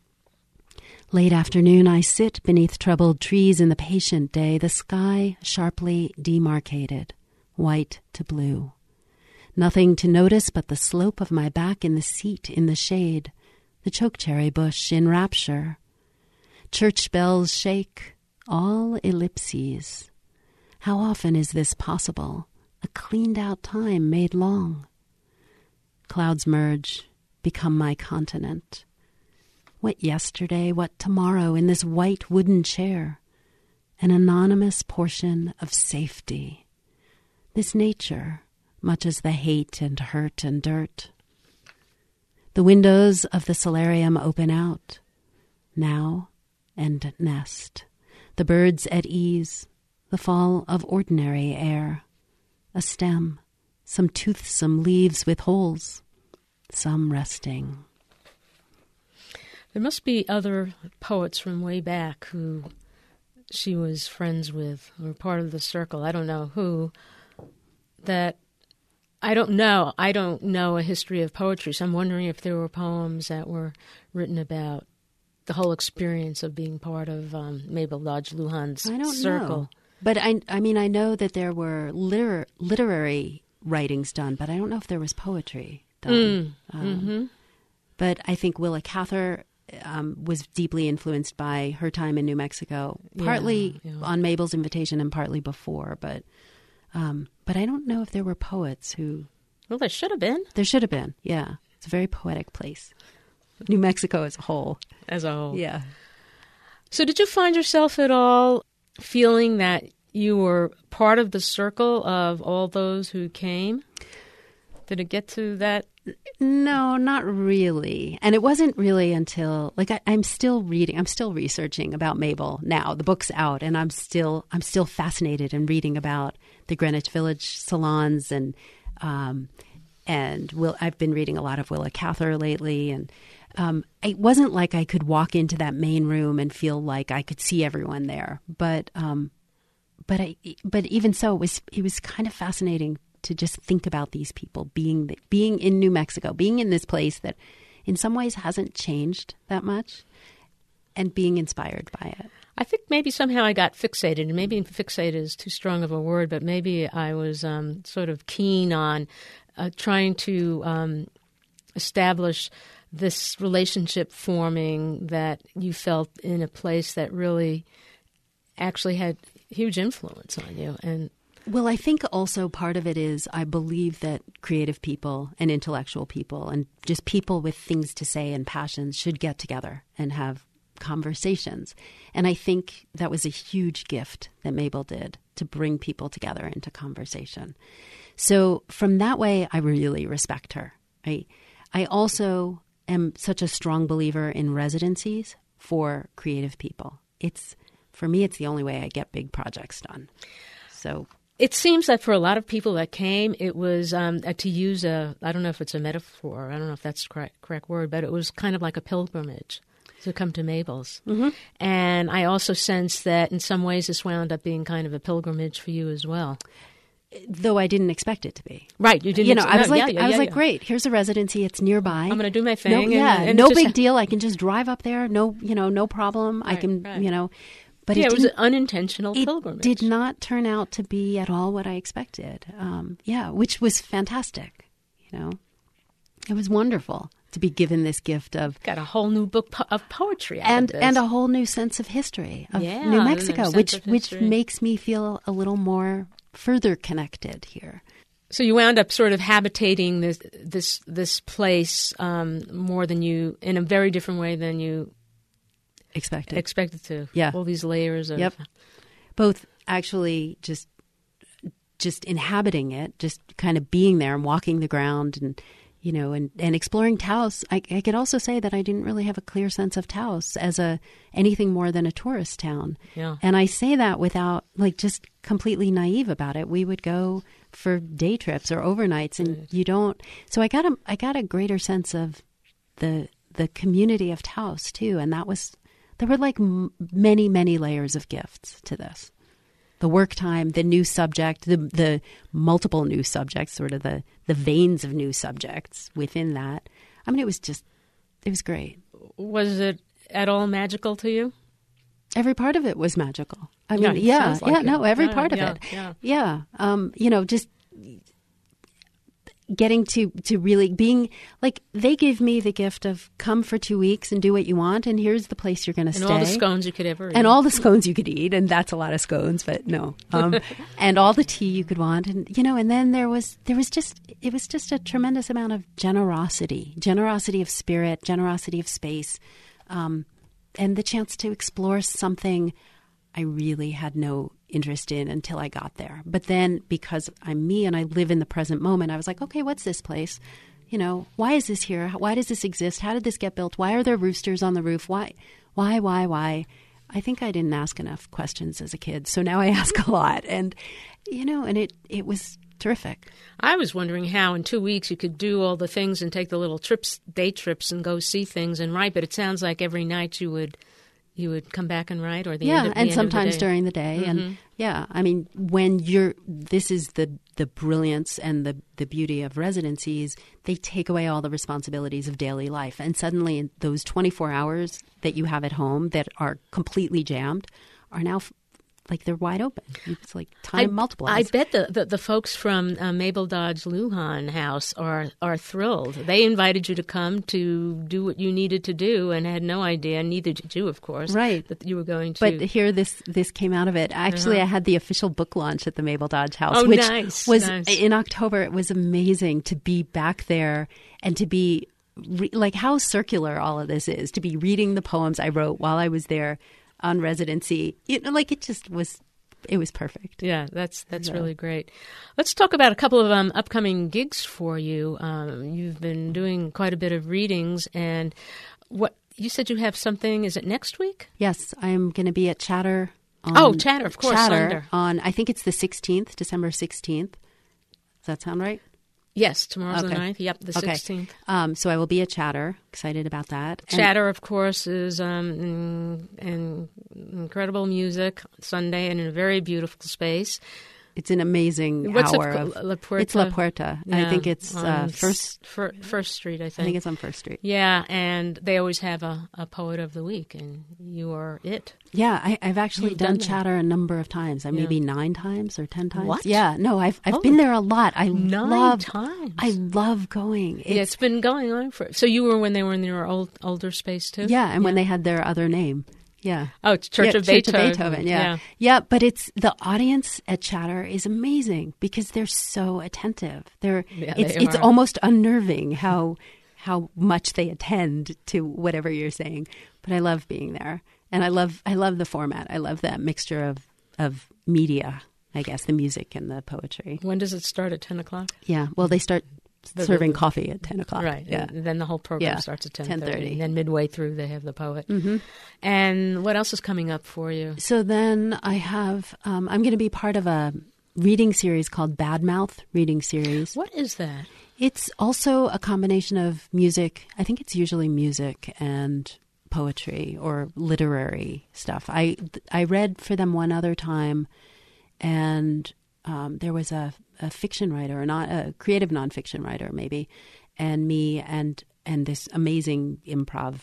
Late afternoon I sit beneath troubled trees in the patient day, the sky sharply demarcated, white to blue. Nothing to notice but the slope of my back in the seat in the shade, the chokecherry bush in rapture. Church bells shake, all ellipses. How often is this possible? A cleaned-out time made long. Clouds merge, become my continent. What yesterday, what tomorrow in this white wooden chair? An anonymous portion of safety. This nature, much as the hate and hurt and dirt. The windows of the solarium open out, now and nest. The birds at ease, the fall of ordinary air. A stem, some toothsome leaves with holes, some resting. There must be other poets from way back who she was friends with or part of the circle. I don't know who. That I don't know. I don't know a history of poetry, so I'm wondering if there were poems that were written about the whole experience of being part of um, Mabel Dodge Lujan's I don't circle. know. But I, I mean, I know that there were liter- literary writings done, but I don't know if there was poetry done. Mm. Um, Mm-hmm. But I think Willa Cather um, was deeply influenced by her time in New Mexico, partly Yeah, yeah. on Mabel's invitation and partly before. But um, but I don't know if there were poets who... Well, there should have been. There should have been, yeah. It's a very poetic place. New Mexico as a whole. As a whole. Yeah. So did you find yourself at all feeling that you were part of the circle of all those who came? Did it get to that? No, not really. And it wasn't really until, like, I, I'm still reading, I'm still researching about Mabel now. The book's out, and I'm still, I'm still fascinated in reading about the Greenwich Village salons, and um, and Will, I've been reading a lot of Willa Cather lately, and um, it wasn't like I could walk into that main room and feel like I could see everyone there, but um, but I, but even so, it was it was kind of fascinating to just think about these people being being in New Mexico, being in this place that in some ways hasn't changed that much, and being inspired by it. I think maybe somehow I got fixated, and maybe fixated is too strong of a word, but maybe I was um, sort of keen on uh, trying to um, establish this relationship forming that you felt in a place that really actually had huge influence on you. And well, I think also part of it is I believe that creative people and intellectual people and just people with things to say and passions should get together and have conversations. And I think that was a huge gift that Mabel did, to bring people together into conversation. So from that way, I really respect her. I, I also am such a strong believer in residencies for creative people. It's, for me, it's the only way I get big projects done. So it seems that for a lot of people that came, it was, um, to use a, I don't know if it's a metaphor, I don't know if that's the correct, correct word, but it was kind of like a pilgrimage to come to Mabel's. Mm-hmm. And I also sense that in some ways this wound up being kind of a pilgrimage for you as well. Though I didn't expect it to be. Right. You didn't. You know, ex- I was no, like, yeah, yeah, I was yeah, like, yeah. great, here's a residency. It's nearby. I'm going to do my thing. No, and, yeah, and no just, big deal. I can just drive up there. No, you know, no problem. Right, I can, right. you know. But yeah, it, it was an didn't- unintentional it pilgrimage. did not turn out to be at all what I expected. Um, yeah, which was fantastic. You know, it was wonderful to be given this gift of Got a whole new book po- of poetry out and of this. and a whole new sense of history of Yeah, New a new Mexico, sense which of which history. makes me feel a little more further connected here. So you wound up sort of habitating this this this place um, more than you, in a very different way than you Expected. expected to. Yeah. All these layers of. Yep. Both actually just just inhabiting it, just kind of being there and walking the ground and, you know, and, and exploring Taos. I, I could also say that I didn't really have a clear sense of Taos as a anything more than a tourist town. Yeah. And I say that without, like, just completely naive about it. We would go for day trips or overnights, and Right. you don't. So I got a I got a greater sense of the the community of Taos too, and that was there were like m- many many layers of gifts to this. The work time, the new subject, the the multiple new subjects, sort of the the veins of new subjects within that. I mean, it was just it was great. Was it at all magical to you? Every part of it was magical. I Yeah, mean, it yeah, sounds like yeah, it. no, every Yeah, part of yeah, it. yeah. Yeah. Um, you know, just getting to, to really being like, they gave me the gift of come for two weeks and do what you want. And here's the place you're going to And stay. all the scones you could ever eat. And all the scones you could eat. And that's a lot of scones, but no. Um, and all the tea you could want. And, you know, and then there was, there was just, it was just a tremendous amount of generosity, generosity of spirit, generosity of space. Um, and the chance to explore something I really had no interest in until I got there. But then because I'm me and I live in the present moment, I was like, okay, what's this place? You know, why is this here? Why does this exist? How did this get built? Why are there roosters on the roof? Why, why, why, why? I think I didn't ask enough questions as a kid. So now I ask a lot. And, you know, and it, it was terrific. I was wondering how in two weeks you could do all the things and take the little trips, day trips, and go see things and write. But it sounds like every night you would you would come back and write, or the yeah, end of, the and end sometimes of the day. during the day, Mm-hmm. and yeah, I mean, when you're this is the the brilliance and the the beauty of residencies. They take away all the responsibilities of daily life, and suddenly in those twenty-four hours that you have at home that are completely jammed are now f- like they're wide open. It's like time I, multiplies. I bet the, the, the folks from uh, Mabel Dodge Lujan House are are thrilled. They invited you to come to do what you needed to do and had no idea, neither did you, of course, Right. that you were going to. But here, this this came out of it. Actually, Uh-huh. I had the official book launch at the Mabel Dodge House, Oh, which nice, was nice. in October. It was amazing to be back there and to be re- like how circular all of this is. To be reading the poems I wrote while I was there on residency, you know, like it just was. It was perfect. Yeah, that's that's Yeah. really great. Let's talk about a couple of um, upcoming gigs for you. Um, you've been doing quite a bit of readings, and what you said you have something. Is it next week? Yes, I'm going to be at Chatter. On, Oh, Chatter, of course, Chatter Sunder. on. I think it's the sixteenth, December sixteenth. Does that sound right? Yes, tomorrow's the Okay. ninth. Yep, the Okay. sixteenth. Um, so I will be at Chatter. Excited about that. And- Chatter, of course, is um, in, in incredible music Sunday and in a very beautiful space. it's an amazing What's hour. it, of, La Puerta? It's La Puerta. Yeah, I think it's uh, first fir- First Street. I think. I think it's on First Street. Yeah, and they always have a, a poet of the week, and you are it. Yeah, I, I've actually You've done, done Chatter a number of times. I Yeah. maybe nine times or ten times. What? Yeah, no, I've I've Oh, been there a lot. I Nine love times. I love going. yeah, it's been going on for. So you were when they were in their old older space too. Yeah, and when they had their other name. Yeah. Oh, it's Church, yeah, of, Beethoven. Church of Beethoven. Yeah. yeah. yeah. But it's the audience at Chatter is amazing because they're so attentive. They're Yeah, it's they it's are. almost unnerving how how much they attend to whatever you're saying. But I love being there. And I love I love the format. I love that mixture of of media, I guess, the music and the poetry. When does it start at ten o'clock? Yeah. Well, they start The- serving the- coffee at ten o'clock. Right. Yeah. And then the whole program Yeah. starts at ten ten thirty. thirty. And then midway through, they have the poet. Mm-hmm. And what else is coming up for you? So then I have, um, I'm going to be part of a reading series called Badmouth Reading Series. What is that? It's also a combination of music. I think it's usually music and poetry or literary stuff. I, I read for them one other time, and um, there was a, a fiction writer, or not a creative nonfiction writer, maybe, and me and and this amazing improv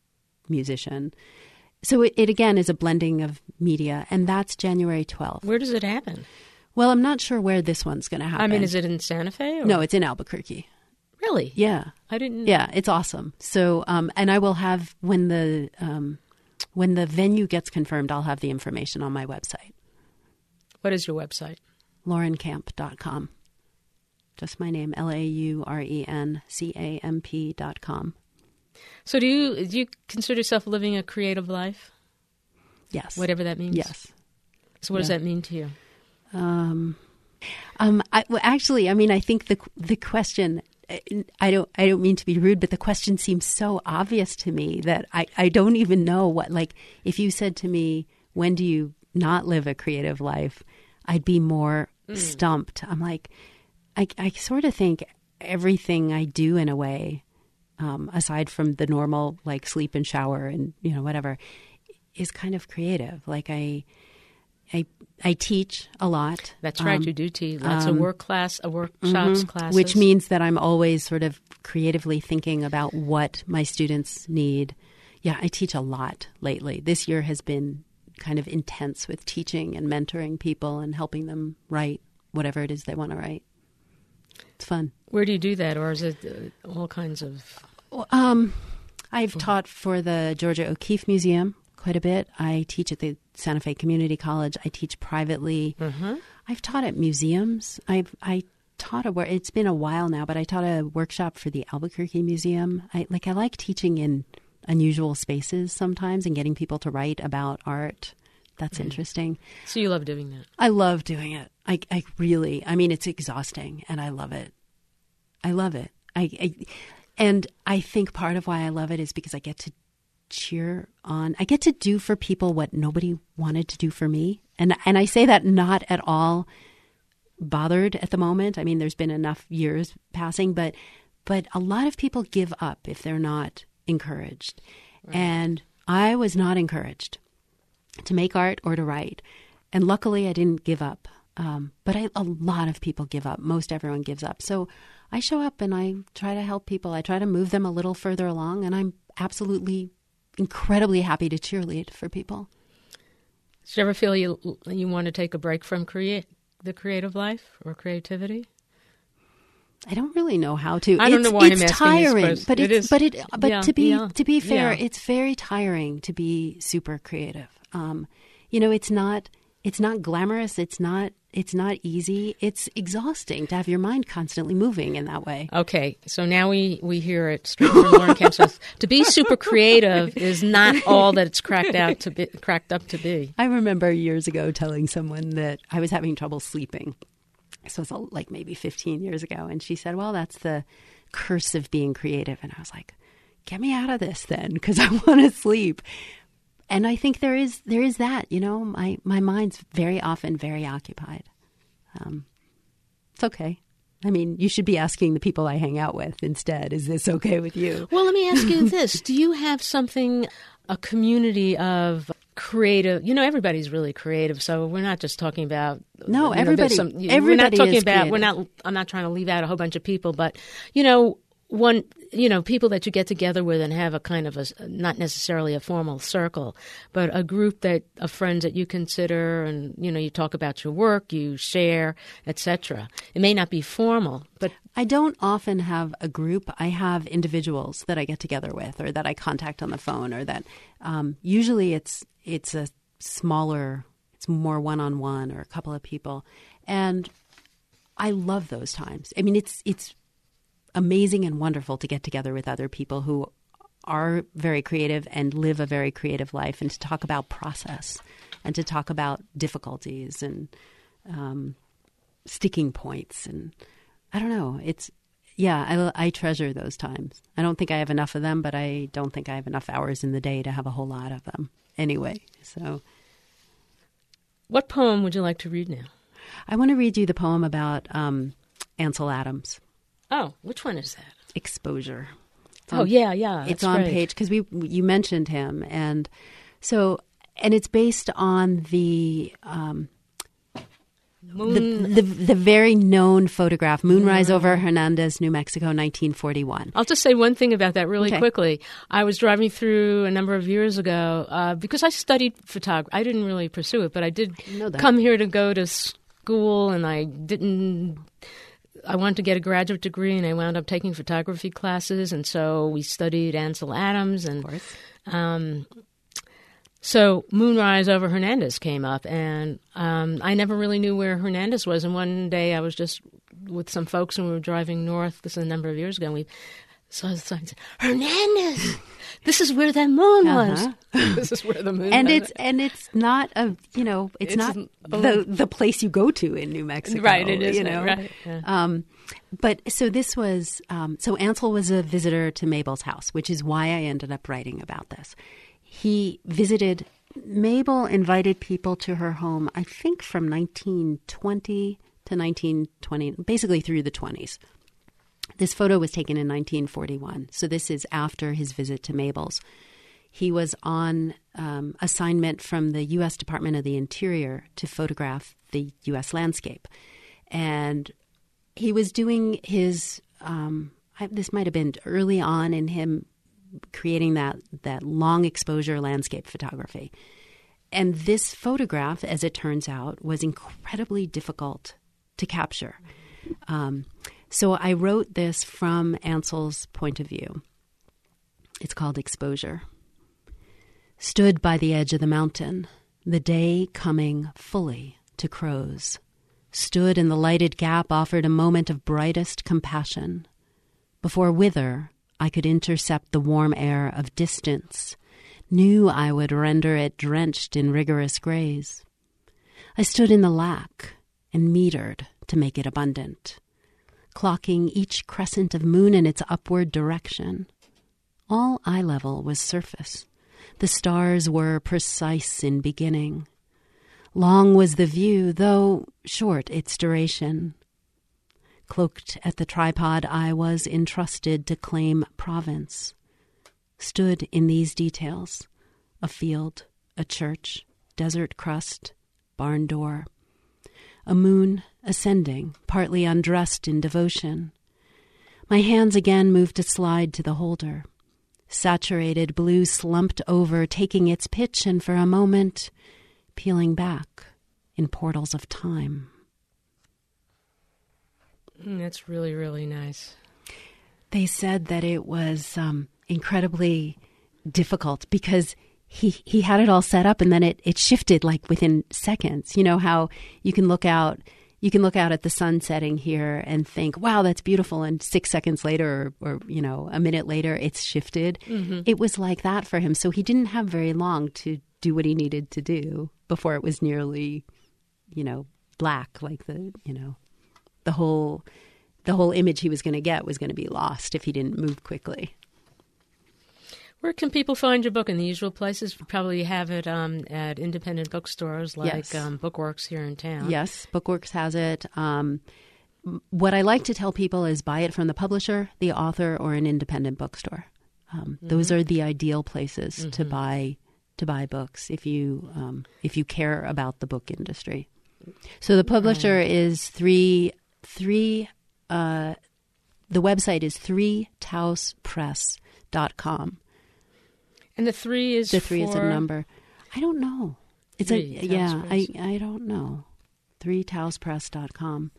musician. So it, it again is a blending of media, and that's January twelfth. Where does it happen? Well, I'm not sure where this one's going to happen. I mean, is it in Santa Fe? Or? No, it's in Albuquerque. Really? Yeah. I didn't. Yeah, it's awesome. So, um, and I will have when the um, when the venue gets confirmed, I'll have the information on my website, What is your website? lauren camp dot com. Just my name, L A U R E N C A M P dot com. So do you do you consider yourself living a creative life? Yes. Whatever that means? Yes. So what does Yeah. that mean to you? Um, um, I, well, actually, I mean, I think the the question. I don't. I don't mean to be rude, but the question seems so obvious to me that I, I don't even know what. Like, if you said to me, "When do you not live a creative life?" I'd be more mm. stumped. I'm like, I, I sort of think everything I do in a way, um, aside from the normal like sleep and shower and you know whatever, is kind of creative. Like I. I I teach a lot. That's right. Um, you do teach lots um, of work class, uh, workshops, mhm, classes. which means that I'm always sort of creatively thinking about what my students need. Yeah, I teach a lot lately. This year has been kind of intense with teaching and mentoring people and helping them write whatever it is they want to write. It's fun. Where do you do that, or is it uh, all kinds of? Well, um, I've taught for the Georgia O'Keeffe Museum quite a bit. I teach at the Santa Fe Community College. I teach privately. Mm-hmm. I've taught at museums. I've I taught a wor- it's been a while now, but I taught a workshop for the Albuquerque Museum. I like I like teaching in unusual spaces sometimes and getting people to write about art. That's mm. interesting. So you love doing that? I love doing it. I I really. I mean, it's exhausting, and I love it. I love it. I, I and I think part of why I love it is because I get to cheer on. I get to do for people what nobody wanted to do for me. And and I say that not at all bothered at the moment. I mean, there's been enough years passing, but but a lot of people give up if they're not encouraged. Right. And I was not encouraged to make art or to write. And luckily I didn't give up. Um, but I, a lot of people give up. Most everyone gives up. So I show up and I try to help people. I try to move them a little further along, and I'm absolutely incredibly happy to cheerlead for people. Did you ever feel you you want to take a break from create the creative life or creativity? I don't really know how to. I don't it's, know why it's I'm asking tiring, this, but it it's is. but it but Yeah, to be yeah, to be fair, yeah. it's very tiring to be super creative. Um, you know, it's not it's not glamorous. It's not it's not easy. It's exhausting to have your mind constantly moving in that way. Okay, so now we, we hear it straight from Lauren Camp. To be super creative is not all that it's cracked out to be, cracked up to be. I remember years ago telling someone that I was having trouble sleeping. This was like maybe fifteen years ago. And she said, well, that's the curse of being creative. And I was like, get me out of this then, because I want to sleep. And I think there is there is that, you know, my, my mind's very often very occupied. Um, it's okay. I mean, you should be asking the people I hang out with instead, is this okay with you? Well, let me ask you this. Do you have something, a community of creative. You know, everybody's really creative. So we're not just talking about no. You know, everybody. some, you, everybody we're not talking is about. creative. We're not. I'm not trying to leave out a whole bunch of people, but you know, one. You know, people that you get together with and have a kind of a, not necessarily a formal circle, but a group that of friends that you consider, and you know, you talk about your work, you share, et cetera. It may not be formal, but I don't often have a group. I have individuals that I get together with, or that I contact on the phone, or that um, usually it's it's a smaller, it's more one on one, or a couple of people, and I love those times. I mean, it's it's. amazing and wonderful to get together with other people who are very creative and live a very creative life, and to talk about process and to talk about difficulties and um, sticking points. And I don't know, it's, yeah, I, I treasure those times. I don't think I have enough of them, but I don't think I have enough hours in the day to have a whole lot of them anyway. So, what poem would you like to read now? I want to read you the poem about um, Ansel Adams. Oh, which one is that? Exposure. Oh, yeah, yeah. It's on great. page, because we you mentioned him. And so, and it's based on the um, Moon. the, the the very known photograph, Moonrise mm. over Hernandez, New Mexico, nineteen forty-one. I'll just say one thing about that really okay. quickly. I was driving through a number of years ago, uh, because I studied photography. I didn't really pursue it, but I did come here to go to school, and I didn't... I wanted to get a graduate degree, and I wound up taking photography classes, and so we studied Ansel Adams, and um, so Moonrise over Hernandez came up, and um, I never really knew where Hernandez was. And one day I was just with some folks, and we were driving north. This is a number of years ago, and we saw the sign and said, "Hernandez, this is where that moon uh-huh. was. This is where the moon." And was. it's and it's not a you know it's, it's not oh, the the place you go to in New Mexico, right? It is, you know. Right. Yeah. Um, but so this was um, so Ansel was a visitor to Mabel's house, which is why I ended up writing about this. He visited. Mabel invited people to her home, I think, from nineteen twenty to nineteen twenty, basically through the twenties. This photo was taken in nineteen forty-one, so this is after his visit to Mabel's. He was on um, assignment from the U S Department of the Interior to photograph the U S landscape. And he was doing his, um, I, this might have been early on in him creating that, that long exposure landscape photography. And this photograph, as it turns out, was incredibly difficult to capture. Um, so I wrote this from Ansel's point of view. It's called Exposure. Stood by the edge of the mountain, the day coming fully to crows. Stood in the lighted gap, offered a moment of brightest compassion. Before whither I could intercept the warm air of distance, knew I would render it drenched in rigorous grays. I stood in the lack and metered to make it abundant, clocking each crescent of moon in its upward direction. All eye level was surface. The stars were precise in beginning. Long was the view, though short its duration. Cloaked at the tripod, I was entrusted to claim province. Stood in these details: a field, a church, desert crust, barn door. A moon ascending, partly undressed in devotion. My hands again moved to slide to the holder. Saturated blue slumped over, taking its pitch, and for a moment peeling back in portals of time. Mm, that's really, really nice. They said that it was um, incredibly difficult because he he had it all set up, and then it, it shifted like within seconds. You know how you can look out you can look out at the sun setting here and think, wow, that's beautiful. And six seconds later or, or you know, a minute later, it's shifted. Mm-hmm. It was like that for him. So he didn't have very long to do what he needed to do before it was nearly, you know, black, like the, you know, the whole the whole image he was going to get was going to be lost if he didn't move quickly. Where can people find your book? In the usual places? You probably have it um, at independent bookstores like yes. um, Bookworks here in town. Yes, Bookworks has it. Um, what I like to tell people is buy it from the publisher, the author, or an independent bookstore. Um, mm-hmm. Those are the ideal places mm-hmm. to buy to buy books if you um, if you care about the book industry. So the publisher right. is three three. Uh, the website is three taos press dot com. And the three is the three for... is a number. I don't know. It's three, a yeah. I I don't know. three taos press dot com.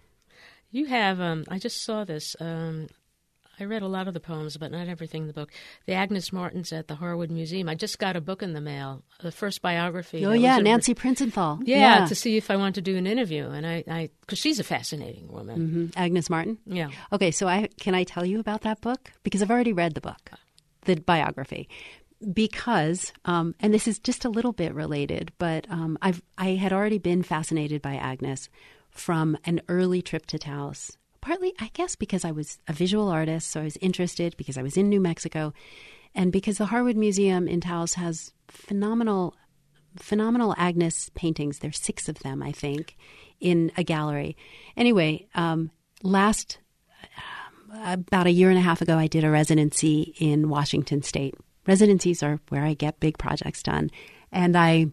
You have. Um, I just saw this. Um, I read a lot of the poems, but not everything in the book. The Agnes Martins at the Harwood Museum. I just got a book in the mail, the first biography. Oh, yeah, Nancy Princenthal. Yeah, yeah, to see if I want to do an interview. And I, I because she's a fascinating woman. Mm-hmm. Agnes Martin? Yeah. Okay, so I can I tell you about that book? Because I've already read the book, the biography. Because, um, and this is just a little bit related, but um, I've I had already been fascinated by Agnes from an early trip to Taos. Partly, I guess, because I was a visual artist, so I was interested because I was in New Mexico, and because the Harwood Museum in Taos has phenomenal, phenomenal Agnes paintings. There's six of them, I think, in a gallery. Anyway, um, last uh, about a year and a half ago, I did a residency in Washington State. Residencies are where I get big projects done, and I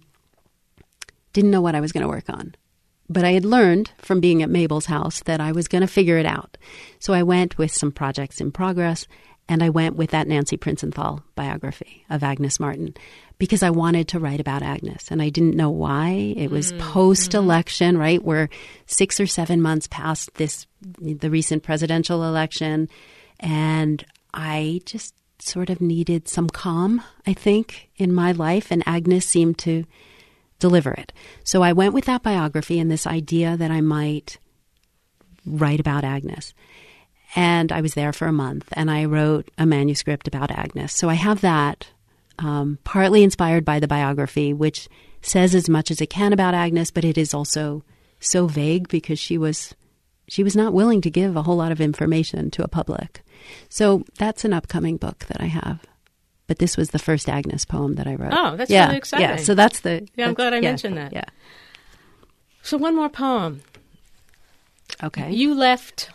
didn't know what I was going to work on. But I had learned from being at Mabel's house that I was going to figure it out. So I went with some projects in progress, and I went with that Nancy Princenthal biography of Agnes Martin because I wanted to write about Agnes, and I didn't know why. It was mm-hmm. post-election, right? We're six or seven months past this, the recent presidential election, and I just sort of needed some calm, I think, in my life, and Agnes seemed to deliver it. So I went with that biography and this idea that I might write about Agnes. And I was there for a month, and I wrote a manuscript about Agnes. So I have that, um, partly inspired by the biography, which says as much as it can about Agnes, but it is also so vague because she was she was not willing to give a whole lot of information to a public. So that's an upcoming book that I have. But this was the first Agnes poem that I wrote. Oh, that's yeah, really exciting. Yeah, so that's the... Yeah, I'm that's, glad I yeah, mentioned that. Yeah. So one more poem. Okay. You left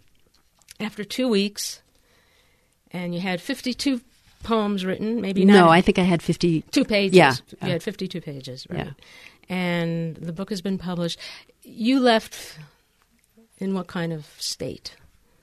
after two weeks, and you had fifty-two poems written, maybe not. No, I think I had fifty-two pages. Yeah. You had fifty-two pages, right? Yeah. And the book has been published. You left in what kind of state?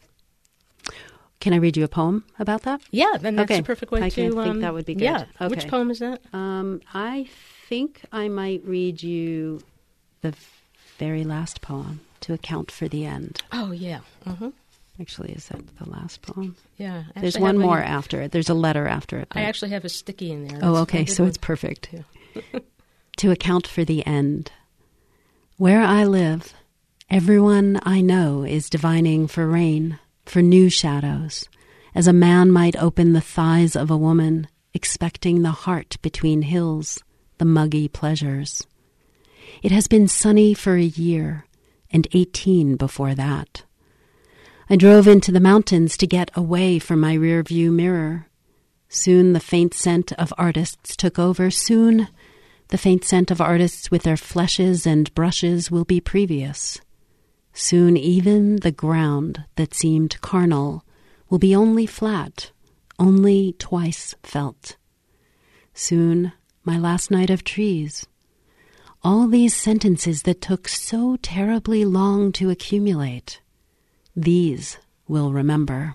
Can I read you a poem about that? Yeah, then that's okay. the perfect way I to... I think um, that would be good. Yeah. Okay. Which poem is that? Um, I think I might read you the very last poem, To Account for the End. Oh, yeah. Uh-huh. Actually, is that the last poem? Yeah. There's one more after it. There's a letter after it. I actually have a sticky in there. Oh, That's, okay. So one. it's perfect. Yeah. To Account for the End. Where I live, everyone I know is divining for rain, for new shadows, as a man might open the thighs of a woman, expecting the heart between hills, the muggy pleasures. It has been sunny for a year, and eighteen before that. I drove into the mountains to get away from my rear-view mirror. Soon the faint scent of artists took over. Soon the faint scent of artists with their fleshes and brushes will be previous. Soon even the ground that seemed carnal will be only flat, only twice felt. Soon my last night of trees. All these sentences that took so terribly long to accumulate, these will remember.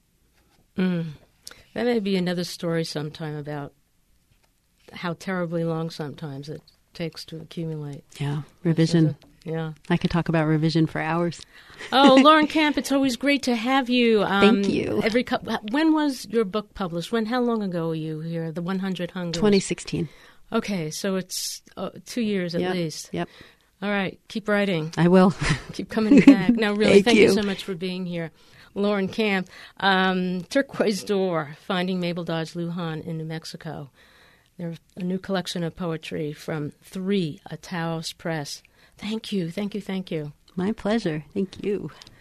Mm. That may be another story sometime about how terribly long sometimes it takes to accumulate. Yeah, revision. Yeah. I could talk about revision for hours. Oh, Lauren Camp, it's always great to have you. Um, Thank you. Every co- When was your book published? When? How long ago were you here? The one hundred Hungers? twenty sixteen. Okay, so it's uh, two years at yep. least. Yep. All right, keep writing. I will. Keep coming back. No, really, thank, thank you. you so much for being here. Lauren Camp, um, Turquoise Door, Finding Mabel Dodge Lujan in New Mexico. There's a new collection of poetry from Three, a Taos Press. Thank you, thank you, thank you. My pleasure. Thank you.